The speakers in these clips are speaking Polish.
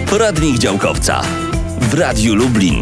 Poradnik działkowca w Radiu Lublin.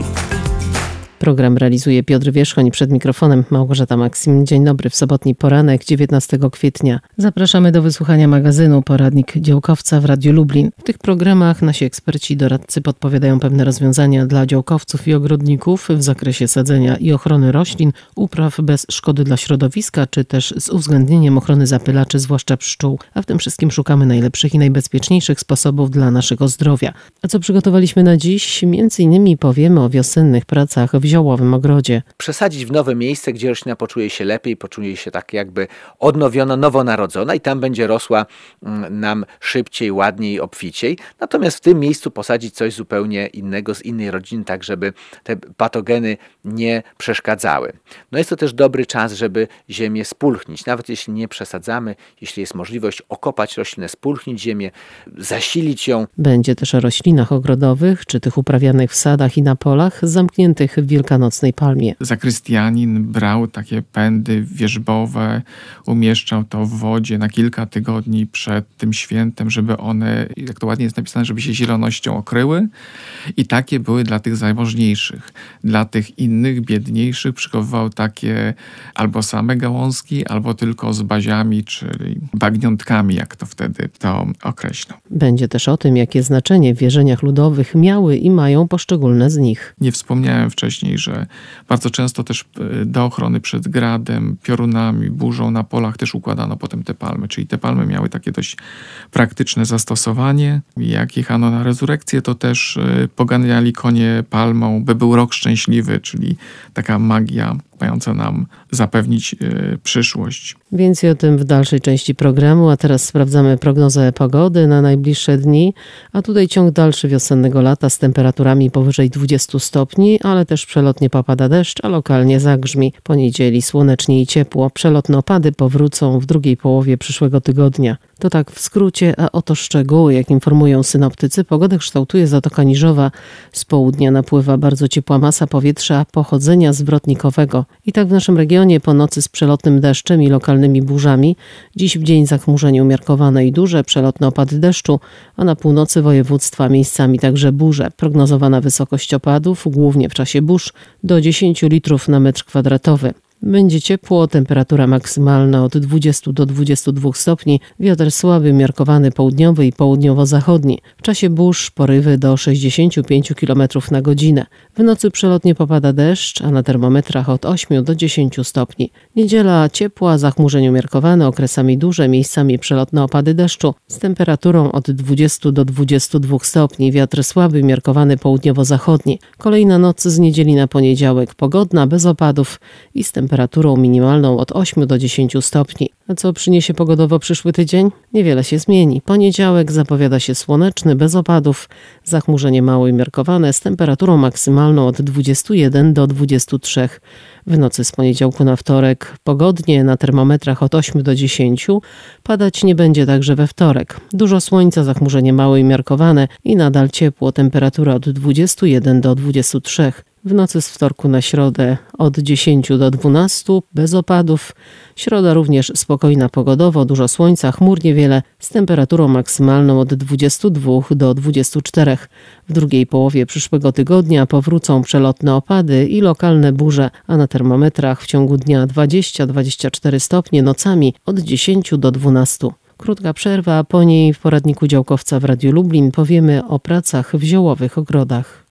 Program realizuje Piotr Wierzchoń, przed mikrofonem Małgorzata Maksim. Dzień dobry, w sobotni poranek 19 kwietnia. Zapraszamy do wysłuchania magazynu Poradnik Działkowca w Radiu Lublin. W tych programach nasi eksperci i doradcy podpowiadają pewne rozwiązania dla działkowców i ogrodników w zakresie sadzenia i ochrony roślin, upraw bez szkody dla środowiska, czy też z uwzględnieniem ochrony zapylaczy, zwłaszcza pszczół. A w tym wszystkim szukamy najlepszych i najbezpieczniejszych sposobów dla naszego zdrowia. A co przygotowaliśmy na dziś? Między innymi powiemy o wiosennych pracach w ziołowym ogrodzie. Przesadzić w nowe miejsce, gdzie roślina poczuje się lepiej, poczuje się tak jakby odnowiona, nowonarodzona i tam będzie rosła nam szybciej, ładniej, obficiej. Natomiast w tym miejscu posadzić coś zupełnie innego, z innej rodziny, tak żeby te patogeny nie przeszkadzały. No jest to też dobry czas, żeby ziemię spulchnić. Nawet jeśli nie przesadzamy, jeśli jest możliwość okopać roślinę, spulchnić ziemię, zasilić ją. Będzie też o roślinach ogrodowych, czy tych uprawianych w sadach i na polach, zamkniętych w wielkanocnej palmie. Zakrystianin brał takie pędy wierzbowe, umieszczał to w wodzie na kilka tygodni przed tym świętem, żeby one, jak to ładnie jest napisane, żeby się zielonością okryły. I takie były dla tych zamożniejszych. Dla tych innych, biedniejszych przygotowywał takie albo same gałązki, albo tylko z baziami, czyli bagniątkami, jak to wtedy to określał. Będzie też o tym, jakie znaczenie w wierzeniach ludowych miały i mają poszczególne z nich. Nie wspomniałem wcześniej, że bardzo często też do ochrony przed gradem, piorunami, burzą na polach też układano potem te palmy. Czyli te palmy miały takie dość praktyczne zastosowanie. Jak jechano na rezurekcję, to też poganiali konie palmą, by był rok szczęśliwy, czyli taka magia mająca nam zapewnić przyszłość. Więcej o tym w dalszej części programu, a teraz sprawdzamy prognozę pogody na najbliższe dni, a tutaj ciąg dalszy wiosennego lata z temperaturami powyżej 20 stopni, ale też przelotnie popada deszcz, a lokalnie zagrzmi. Po niedzieli słonecznie i ciepło, przelotne opady powrócą w drugiej połowie przyszłego tygodnia. To tak w skrócie, a oto szczegóły. Jak informują synoptycy, pogodę kształtuje Zatoka Niżowa. Z południa napływa bardzo ciepła masa powietrza pochodzenia zwrotnikowego. I tak w naszym regionie po nocy z przelotnym deszczem i lokalnymi burzami. Dziś w dzień zachmurzenie umiarkowane i duże, przelotne opady deszczu, a na północy województwa miejscami także burze. Prognozowana wysokość opadów, głównie w czasie burz, do 10 litrów na metr kwadratowy. Będzie ciepło, temperatura maksymalna od 20 do 22 stopni, wiatr słaby, umiarkowany południowy i południowo-zachodni. W czasie burz porywy do 65 km na godzinę. W nocy przelotnie popada deszcz, a na termometrach od 8 do 10 stopni. Niedziela ciepła, zachmurzenie umiarkowane, okresami duże, miejscami przelotne opady deszczu z temperaturą od 20 do 22 stopni, wiatr słaby, umiarkowany południowo-zachodni. Kolejna noc z niedzieli na poniedziałek pogodna, bez opadów i z temperaturą minimalną od 8 do 10 stopni. A co przyniesie pogodowo przyszły tydzień? Niewiele się zmieni. Poniedziałek zapowiada się słoneczny, bez opadów, zachmurzenie mało umiarkowane z temperaturą maksymalną od 21 do 23. W nocy z poniedziałku na wtorek pogodnie, na termometrach od 8 do 10. Padać nie będzie także we wtorek. Dużo słońca, zachmurzenie małe umiarkowane i nadal ciepło, temperatura od 21 do 23. W nocy z wtorku na środę od 10 do 12, bez opadów. Środa również spokojna pogodowo, dużo słońca, chmur niewiele, z temperaturą maksymalną od 22 do 24. W drugiej połowie przyszłego tygodnia powrócą przelotne opady i lokalne burze, a na termometrach w ciągu dnia 20-24 stopnie, nocami od 10 do 12. Krótka przerwa, a po niej w poradniku działkowca w Radiu Lublin powiemy o pracach w ziołowych ogrodach.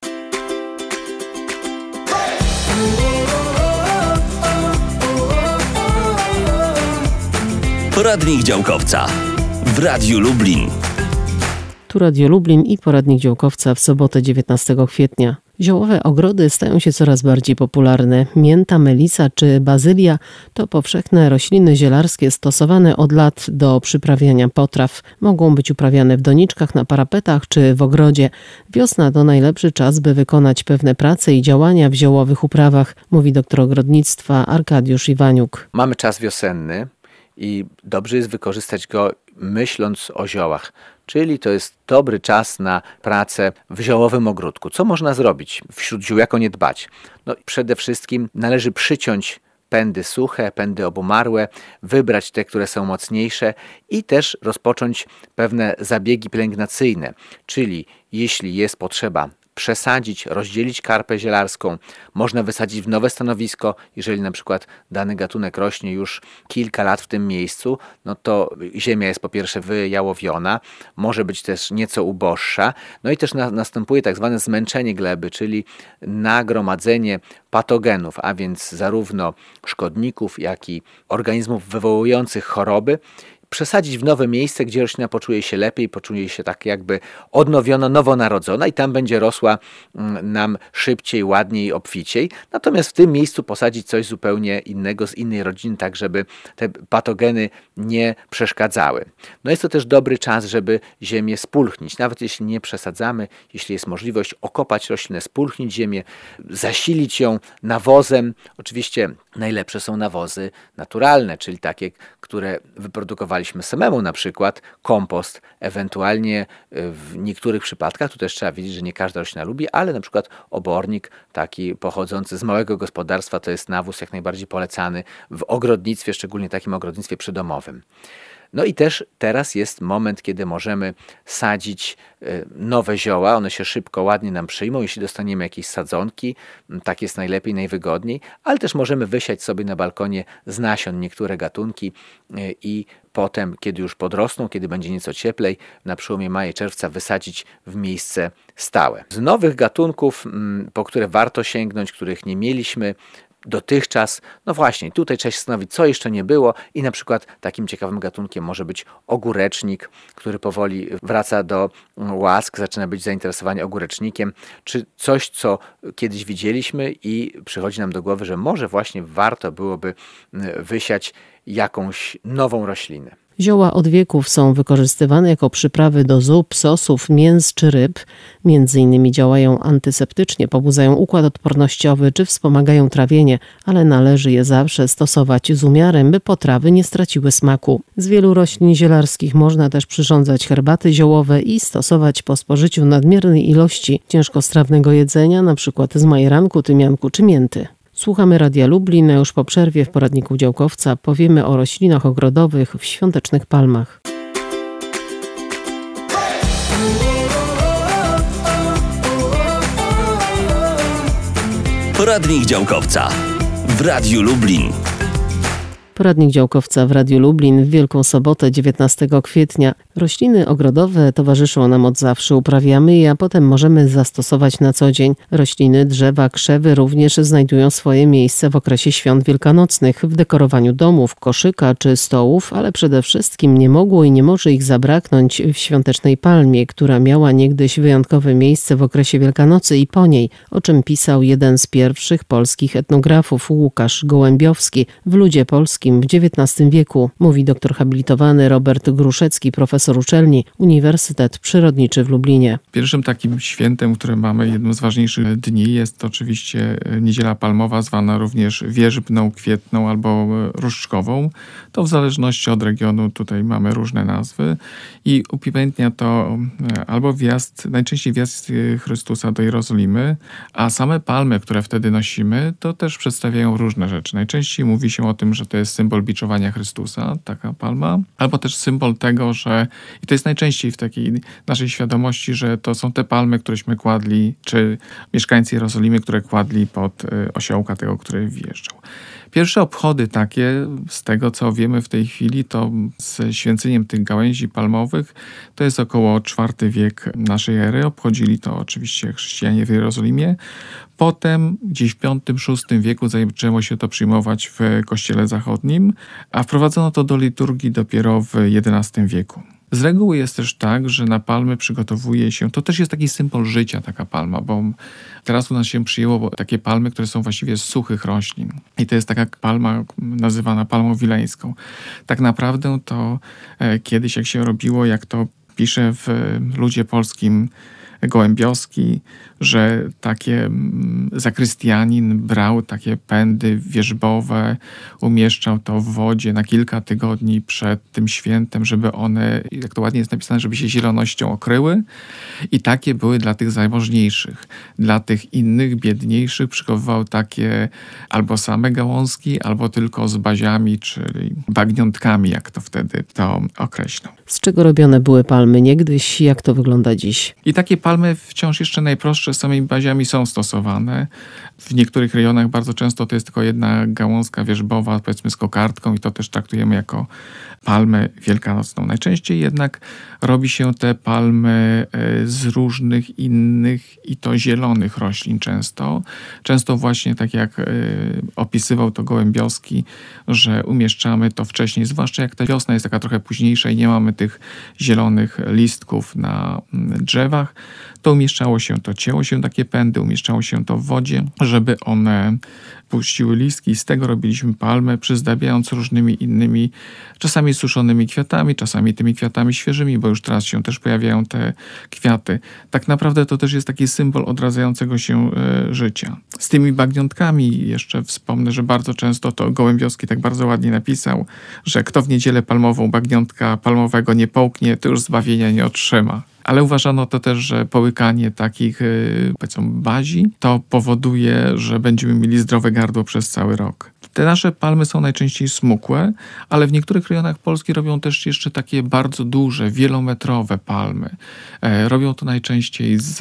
Poradnik działkowca w Radiu Lublin. Tu Radio Lublin i poradnik działkowca w sobotę 19 kwietnia. Ziołowe ogrody stają się coraz bardziej popularne. Mięta, melisa czy bazylia to powszechne rośliny zielarskie stosowane od lat do przyprawiania potraw. Mogą być uprawiane w doniczkach, na parapetach czy w ogrodzie. Wiosna to najlepszy czas, by wykonać pewne prace i działania w ziołowych uprawach, mówi doktor ogrodnictwa Arkadiusz Iwaniuk. Mamy czas wiosenny i dobrze jest wykorzystać go myśląc o ziołach. Czyli to jest dobry czas na pracę w ziołowym ogródku. Co można zrobić wśród ziół, jak o nie dbać? No, przede wszystkim należy przyciąć pędy suche, pędy obumarłe, wybrać te, które są mocniejsze i też rozpocząć pewne zabiegi pielęgnacyjne, czyli jeśli jest potrzeba przesadzić, rozdzielić karpę zielarską, można wysadzić w nowe stanowisko, jeżeli na przykład dany gatunek rośnie już kilka lat w tym miejscu, no to ziemia jest po pierwsze wyjałowiona, może być też nieco uboższa, no i też następuje tak zwane zmęczenie gleby, czyli nagromadzenie patogenów, a więc zarówno szkodników, jak i organizmów wywołujących choroby, przesadzić w nowe miejsce, gdzie roślina poczuje się lepiej, poczuje się tak jakby odnowiona, nowonarodzona i tam będzie rosła nam szybciej, ładniej, obficiej. Natomiast w tym miejscu posadzić coś zupełnie innego, z innej rodziny, tak żeby te patogeny nie przeszkadzały. No jest to też dobry czas, żeby ziemię spulchnić. Nawet jeśli nie przesadzamy, jeśli jest możliwość okopać roślinę, spulchnić ziemię, zasilić ją nawozem. Oczywiście najlepsze są nawozy naturalne, czyli takie, które wyprodukowaliśmy samemu, na przykład kompost, ewentualnie w niektórych przypadkach, tu też trzeba wiedzieć, że nie każda roślina lubi, ale na przykład obornik taki pochodzący z małego gospodarstwa to jest nawóz jak najbardziej polecany w ogrodnictwie, szczególnie takim ogrodnictwie przydomowym. No i też teraz jest moment, kiedy możemy sadzić nowe zioła, one się szybko, ładnie nam przyjmą, jeśli dostaniemy jakieś sadzonki, tak jest najlepiej, najwygodniej, ale też możemy wysiać sobie na balkonie z nasion niektóre gatunki i potem, kiedy już podrosną, kiedy będzie nieco cieplej, na przełomie maja i czerwca wysadzić w miejsce stałe. Z nowych gatunków, po które warto sięgnąć, których nie mieliśmy dotychczas, no właśnie, tutaj trzeba się zastanowić, co jeszcze nie było i na przykład takim ciekawym gatunkiem może być ogórecznik, który powoli wraca do łask, zaczyna być zainteresowany ogórecznikiem, czy coś, co kiedyś widzieliśmy i przychodzi nam do głowy, że może właśnie warto byłoby wysiać jakąś nową roślinę. Zioła od wieków są wykorzystywane jako przyprawy do zup, sosów, mięs czy ryb. Między innymi działają antyseptycznie, pobudzają układ odpornościowy czy wspomagają trawienie, ale należy je zawsze stosować z umiarem, by potrawy nie straciły smaku. Z wielu roślin zielarskich można też przyrządzać herbaty ziołowe i stosować po spożyciu nadmiernej ilości ciężkostrawnego jedzenia, np. z majeranku, tymianku czy mięty. Słuchamy Radia Lublin, a już po przerwie w poradniku działkowca powiemy o roślinach ogrodowych w świątecznych palmach. Poradnik działkowca w Radiu Lublin. Poradnik działkowca w Radiu Lublin w Wielką Sobotę 19 kwietnia. Rośliny ogrodowe towarzyszą nam od zawsze, uprawiamy je, a potem możemy zastosować na co dzień. Rośliny, drzewa, krzewy również znajdują swoje miejsce w okresie świąt wielkanocnych, w dekorowaniu domów, koszyka czy stołów, ale przede wszystkim nie mogło i nie może ich zabraknąć w świątecznej palmie, która miała niegdyś wyjątkowe miejsce w okresie Wielkanocy i po niej, o czym pisał jeden z pierwszych polskich etnografów Łukasz Gołębiowski w Ludzie Polskim w XIX wieku, mówi doktor habilitowany Robert Gruszecki, profesor uczelni Uniwersytet Przyrodniczy w Lublinie. Pierwszym takim świętem, które mamy, jednym z ważniejszych dni, jest oczywiście Niedziela Palmowa, zwana również wierzbną, kwietną albo różdżkową. To w zależności od regionu tutaj mamy różne nazwy i upamiętnia to albo najczęściej wjazd Chrystusa do Jerozolimy, a same palmy, które wtedy nosimy, to też przedstawiają różne rzeczy. Najczęściej mówi się o tym, że to jest symbol biczowania Chrystusa, taka palma, albo też symbol tego, że, i to jest najczęściej w takiej naszej świadomości, że to są te palmy, któreśmy kładli, czy mieszkańcy Jerozolimy, które kładli pod osiołka tego, który wjeżdżał. Pierwsze obchody takie, z tego co wiemy w tej chwili, to z święceniem tych gałęzi palmowych, to jest około IV wiek naszej ery. Obchodzili to oczywiście chrześcijanie w Jerozolimie. Potem gdzieś w V-VI wieku zaczęło się to przyjmować w kościele zachodnim, a wprowadzono to do liturgii dopiero w XI wieku. Z reguły jest też tak, że na palmy przygotowuje się, to też jest taki symbol życia, taka palma, bo teraz u nas się przyjęło takie palmy, które są właściwie z suchych roślin. I to jest taka palma nazywana palmą wileńską. Tak naprawdę to kiedyś jak się robiło, jak to pisze w Ludzie Polskim gołębioski, że takie zakrystianin brał takie pędy wierzbowe, umieszczał to w wodzie na kilka tygodni przed tym świętem, żeby one, jak to ładnie jest napisane, żeby się zielonością okryły. I takie były dla tych zamożniejszych. Dla tych innych, biedniejszych przygotowywał takie albo same gałązki, albo tylko z baziami, czyli bagniątkami, jak to wtedy to określą. Z czego robione były palmy niegdyś? Jak to wygląda dziś? I takie palmy wciąż jeszcze najprostsze z samymi baziami są stosowane. W niektórych rejonach bardzo często to jest tylko jedna gałązka wierzbowa, powiedzmy z kokardką, i to też traktujemy jako palmę wielkanocną. Najczęściej jednak robi się te palmy z różnych innych i to zielonych roślin często. Często właśnie tak jak opisywał to Gołębioski, że umieszczamy to wcześniej, zwłaszcza jak ta wiosna jest taka trochę późniejsza i nie mamy tych zielonych listków na drzewach, to umieszczało się to, cięło się takie pędy, umieszczało się to w wodzie, żeby one puściły listki. Z tego robiliśmy palmę, przyzdabiając różnymi innymi, czasami suszonymi kwiatami, czasami tymi kwiatami świeżymi, bo już teraz się też pojawiają te kwiaty. Tak naprawdę to też jest taki symbol odradzającego się życia. Z tymi bagniątkami jeszcze wspomnę, że bardzo często to Gołębioski tak bardzo ładnie napisał, że kto w niedzielę palmową bagniątka palmowego nie połknie, to już zbawienia nie otrzyma. Ale uważano to też, że połykanie takich, powiedzmy, bazi, to powoduje, że będziemy mieli zdrowe gardło przez cały rok. Te nasze palmy są najczęściej smukłe, ale w niektórych rejonach Polski robią też jeszcze takie bardzo duże, wielometrowe palmy. Robią to najczęściej z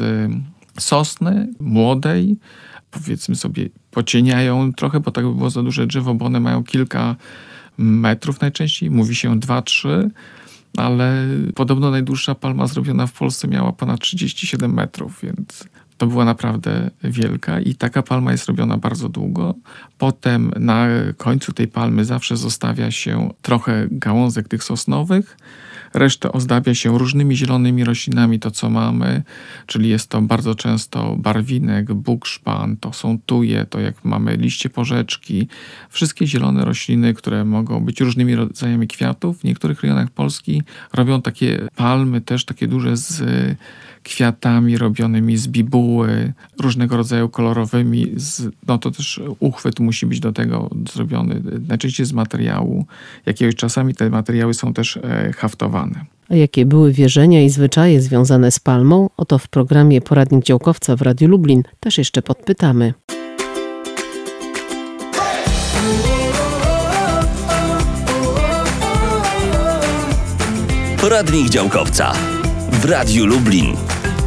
sosny młodej, powiedzmy sobie, pocieniają trochę, bo tak by było za duże drzewo, bo one mają kilka metrów najczęściej, mówi się 2-3, ale podobno najdłuższa palma zrobiona w Polsce miała ponad 37 metrów, więc to była naprawdę wielka i taka palma jest robiona bardzo długo. Potem na końcu tej palmy zawsze zostawia się trochę gałązek tych sosnowych, resztę ozdabia się różnymi zielonymi roślinami, to co mamy, czyli jest to bardzo często barwinek, bukszpan, to są tuje, to jak mamy liście porzeczki, wszystkie zielone rośliny, które mogą być różnymi rodzajami kwiatów. W niektórych rejonach Polski robią takie palmy też takie duże z kwiatami robionymi z bibuły, różnego rodzaju kolorowymi, no to też uchwyt musi być do tego zrobiony, najczęściej z materiału jakiegoś. Czasami te materiały są też haftowane. A jakie były wierzenia i zwyczaje związane z palmą? Oto w programie Poradnik Działkowca w Radiu Lublin też jeszcze podpytamy. Poradnik Działkowca w Radiu Lublin.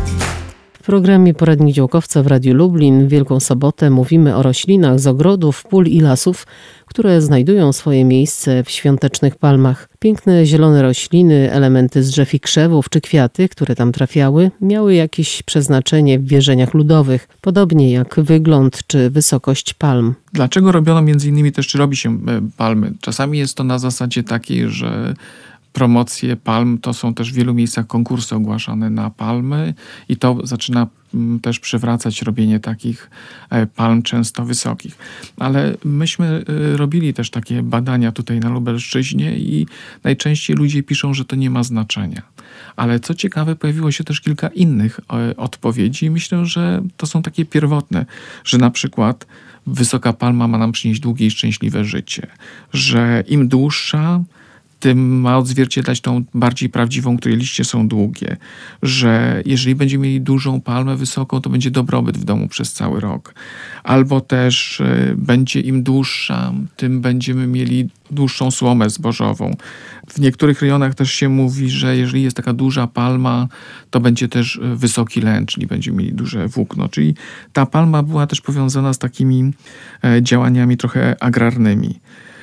W programie Poradnik Działkowca w Radiu Lublin w Wielką Sobotę mówimy o roślinach z ogrodów, pól i lasów, które znajdują swoje miejsce w świątecznych palmach. Piękne zielone rośliny, elementy z drzew i krzewów czy kwiaty, które tam trafiały, miały jakieś przeznaczenie w wierzeniach ludowych, podobnie jak wygląd czy wysokość palm. Dlaczego robiono między innymi też, czy robi się palmy? Czasami jest to na zasadzie takiej, że promocje palm to są też w wielu miejscach konkursy ogłaszane na palmy i to zaczyna też przywracać robienie takich palm często wysokich. Ale myśmy robili też takie badania tutaj na Lubelszczyźnie i najczęściej ludzie piszą, że to nie ma znaczenia. Ale co ciekawe, pojawiło się też kilka innych odpowiedzi i myślę, że to są takie pierwotne, że na przykład wysoka palma ma nam przynieść długie i szczęśliwe życie, że im dłuższa, tym ma odzwierciedlać tą bardziej prawdziwą, której liście są długie, że jeżeli będziemy mieli dużą palmę wysoką, to będzie dobrobyt w domu przez cały rok. Albo też będzie im dłuższa, tym będziemy mieli dłuższą słomę zbożową. W niektórych rejonach też się mówi, że jeżeli jest taka duża palma, to będzie też wysoki len, czyli będziemy mieli duże włókno. Czyli ta palma była też powiązana z takimi działaniami trochę agrarnymi.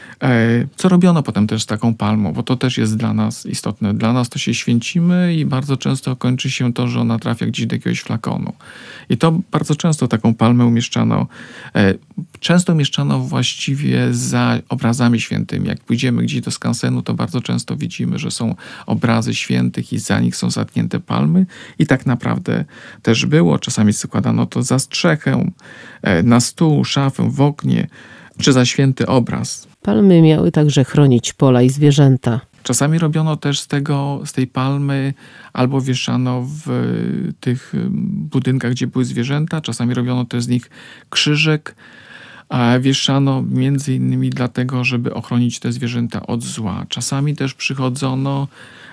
Co robiono potem też z taką palmą, bo to też jest dla nas istotne. Dla nas to się święcimy i bardzo często kończy się to, że ona trafia gdzieś do jakiegoś flakonu. I to bardzo często taką palmę umieszczano. Często umieszczano właściwie za obrazami świętymi. Jak pójdziemy gdzieś do skansenu, to bardzo często widzimy, że są obrazy świętych i za nich są zatknięte palmy. I tak naprawdę też było. Czasami zakładano to za strzechę, na stół, szafę, w oknie, czy za święty obraz. Palmy miały także chronić pola i zwierzęta. Czasami robiono też z tej palmy albo wieszano w tych budynkach, gdzie były zwierzęta, czasami robiono też z nich krzyżyk, a wieszano między innymi dlatego, żeby ochronić te zwierzęta od zła. Czasami też przychodzono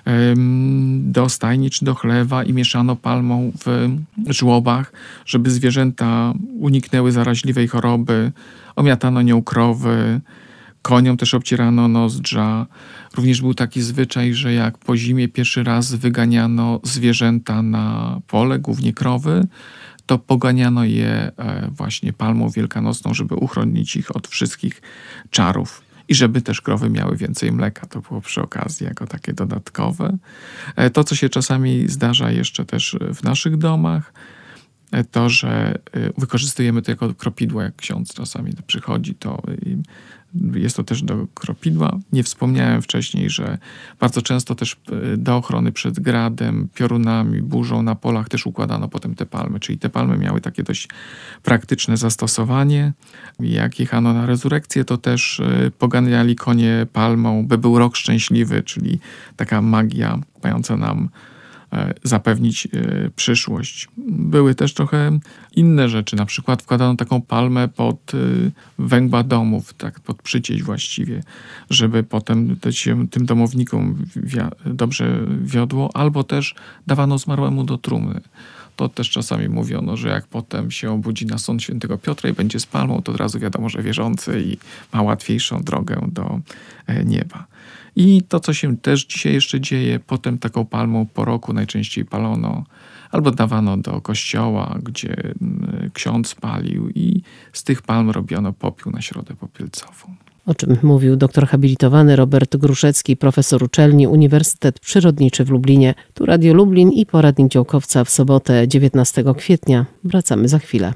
do stajni czy do chlewa i mieszano palmą w żłobach, żeby zwierzęta uniknęły zaraźliwej choroby, omiatano nią krowy, koniom też obcierano nozdrza. Również był taki zwyczaj, że jak po zimie pierwszy raz wyganiano zwierzęta na pole, głównie krowy, to poganiano je właśnie palmą wielkanocną, żeby uchronić ich od wszystkich czarów. I żeby też krowy miały więcej mleka. To było przy okazji jako takie dodatkowe. To, co się czasami zdarza jeszcze też w naszych domach, to, że wykorzystujemy to jako kropidło, jak ksiądz czasami przychodzi, to jest to też do kropidła. Nie wspomniałem wcześniej, że bardzo często też do ochrony przed gradem, piorunami, burzą na polach też układano potem te palmy. Czyli te palmy miały takie dość praktyczne zastosowanie. Jak jechano na rezurekcję, to też poganiali konie palmą, by był rok szczęśliwy, czyli taka magia mająca nam zapewnić przyszłość. Były też trochę inne rzeczy, na przykład wkładano taką palmę pod węgła domów, tak pod przycieć właściwie, żeby potem się tym domownikom dobrze wiodło, albo też dawano zmarłemu do trumny. To też czasami mówiono, że jak potem się obudzi na sąd świętego Piotra i będzie z palmą, to od razu wiadomo, że wierzący i ma łatwiejszą drogę do nieba. I to, co się też dzisiaj jeszcze dzieje, potem taką palmą po roku najczęściej palono albo dawano do kościoła, gdzie ksiądz palił i z tych palm robiono popiół na środę popielcową. O czym mówił doktor habilitowany Robert Gruszecki, profesor uczelni Uniwersytet Przyrodniczy w Lublinie. Tu Radio Lublin i poradnik działkowca w sobotę 19 kwietnia. Wracamy za chwilę.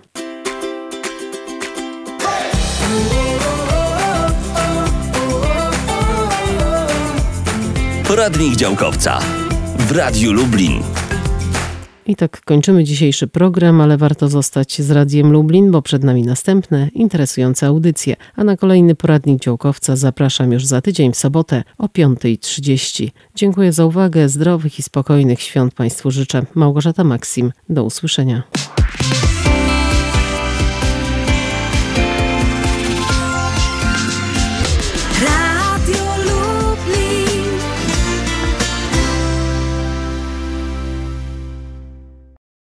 Poradnik działkowca w Radiu Lublin. I tak kończymy dzisiejszy program, ale warto zostać z Radiem Lublin, bo przed nami następne interesujące audycje. A na kolejny poradnik działkowca zapraszam już za tydzień w sobotę o 5:30. Dziękuję za uwagę, zdrowych i spokojnych świąt Państwu życzę. Małgorzata Maksim, do usłyszenia.